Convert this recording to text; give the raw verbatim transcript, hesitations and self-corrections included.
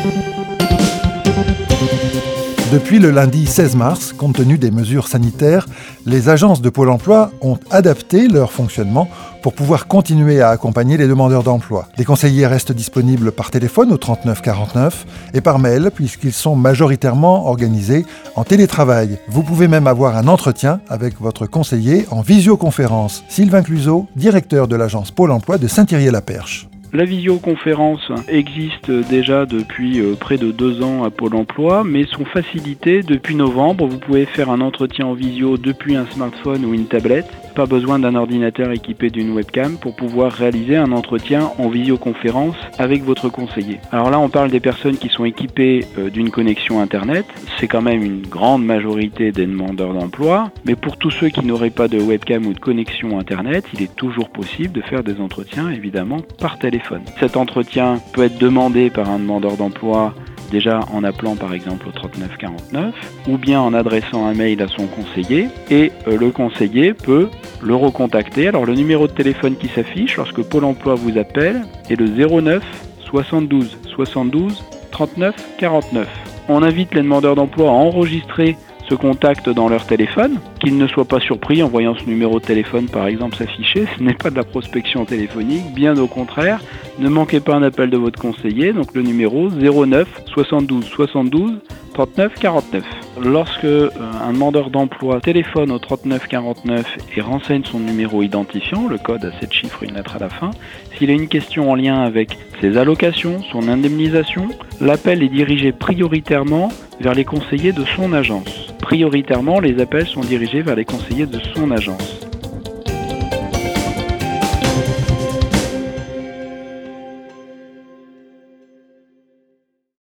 Depuis le lundi seize mars, compte tenu des mesures sanitaires, les agences de Pôle emploi ont adapté leur fonctionnement pour pouvoir continuer à accompagner les demandeurs d'emploi. Les conseillers restent disponibles par téléphone au trente-neuf quarante-neuf et par mail puisqu'ils sont majoritairement organisés en télétravail. Vous pouvez même avoir un entretien avec votre conseiller en visioconférence. Sylvain Cluzot, directeur de l'agence Pôle emploi de Saint-Thirier-la-Perche. La visioconférence existe déjà depuis près de deux ans à Pôle emploi, mais sont facilitées depuis novembre. Vous pouvez faire un entretien en visio depuis un smartphone ou une tablette. Pas besoin d'un ordinateur équipé d'une webcam pour pouvoir réaliser un entretien en visioconférence avec votre conseiller. Alors là, on parle des personnes qui sont équipées d'une connexion Internet. C'est quand même une grande majorité des demandeurs d'emploi. Mais pour tous ceux qui n'auraient pas de webcam ou de connexion Internet, il est toujours possible de faire des entretiens, évidemment, par téléphone. Cet entretien peut être demandé par un demandeur d'emploi déjà en appelant par exemple au trente-neuf quarante-neuf ou bien en adressant un mail à son conseiller et euh, le conseiller peut le recontacter. Alors le numéro de téléphone qui s'affiche lorsque Pôle emploi vous appelle est le zéro neuf soixante-douze soixante-douze trente-neuf quarante-neuf. On invite les demandeurs d'emploi à enregistrer ce contact dans leur téléphone, qu'ils ne soient pas surpris en voyant ce numéro de téléphone par exemple s'afficher. Ce n'est pas de la prospection téléphonique, bien au contraire. Ne manquez pas un appel de votre conseiller, donc le numéro zéro neuf soixante-douze soixante-douze trente-neuf quarante-neuf. Lorsque euh, un demandeur d'emploi téléphone au trente-neuf quarante-neuf et renseigne son numéro identifiant, le code à sept chiffres, une lettre à la fin, s'il a une question en lien avec ses allocations, son indemnisation, l'appel est dirigé prioritairement vers les conseillers de son agence. Prioritairement, les appels sont dirigés vers les conseillers de son agence.